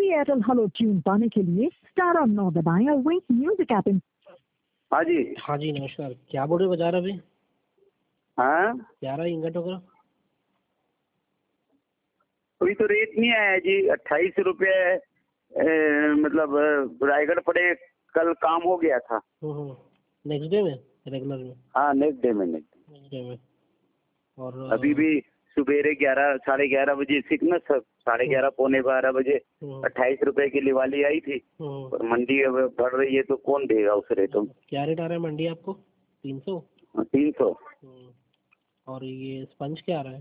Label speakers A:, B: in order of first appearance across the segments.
A: Airtel hello tune पाने के लिए स्टार और 9 दबाएं और विंक म्यूजिक ऐप।
B: हाँ जी।
C: हाँ जी नमस्कार। क्या बोल रहे बाजार अभी?
B: हाँ,
C: क्या रहा इंगटों का?
B: कोई तो रेट नहीं आया जी। 28 रुपये मतलब रायगढ़ पड़े। कल काम हो गया था।
C: नेक्स्ट डे में, रेगुलर में?
B: हाँ, नेक्स्ट डे में।
C: नेक्स्ट डे में। और
B: अभी भी सुबेरे 11 साढ़े 11 बजे सिग्नस 11:30 पौने 12 बजे 28 रुपए की लिवाली आई थी। और मंडी अब बढ़ रही है तो कौन देगा उस रेटों में।
C: क्या रेट आ रहा है मंडी आपको? 300?
B: 300।
C: और ये स्पंज क्या आ रहा है?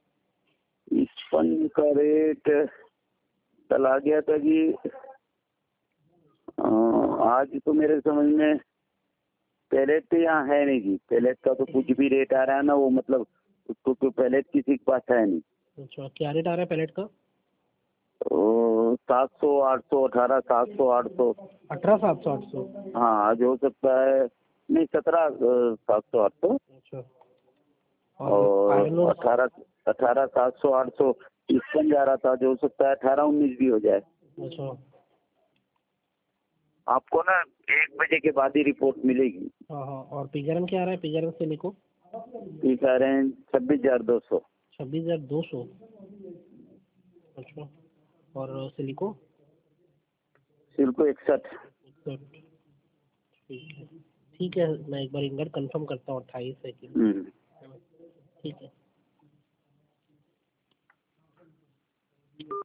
B: स्पंज का रेट कल आ गया था जी। आज तो मेरे समझ में पैलेट तो यहाँ है नहीं जी। पैलेट का तो कुछ भी रेट आ रहा है ना, वो मतलब उसको तो पैलेट किसी के पास है नहीं।
C: अच्छा, क्या रेट आ रहा है पैलेट का?
B: 700 800 18 700 800
C: 18 700 800?
B: हाँ, आज हो सकता है। नहीं, 17 700 800।
C: अच्छा।
B: और 18 700 800 स्पंज जा रहा था, जो हो सकता है 18 19 भी हो जाए।
C: अच्छा।
B: आपको ना 1 बजे के बाद ही रिपोर्ट मिलेगी।
C: हाँ हाँ। और पिगरन क्या आ रहा है? पिगरन से लिखो।
B: ठीक आ रहे हैं 26,200।
C: 26,200? अच्छा। और सिलिको?
B: सिल्को 61।
C: ठीक है, मैं एक बार इंगट कंफर्म करता हूँ 28 है कि। ठीक है।